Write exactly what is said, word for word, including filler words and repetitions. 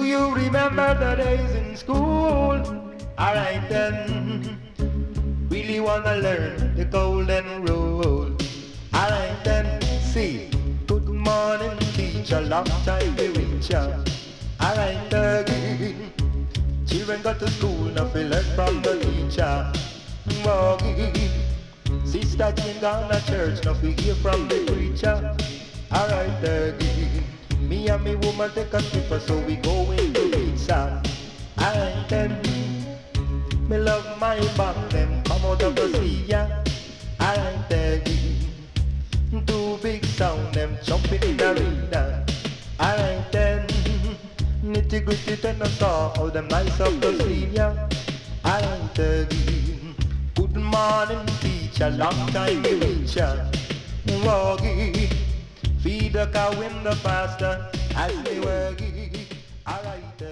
you remember the days in school? Alright then, really wanna learn the golden rule. Alright then, see, good morning teacher, long time we reach ya. Alright again, children got to school, now we learn from the teacher. Woggy, sister Jane gone to church, now we hear from the preacher. Alright again, me and me woman take a trip, so we go into pizza. Alright then, me love my back, them come out of the sea, yeah. Alright again, two big sound, them jumping in the arena. Alright then, nitty gritty ten and saw all them nice of the sea, yeah. Alright again, good morning teacher, long time we reach ya. Woggy, feed the cow in the pasture as they were. Alright.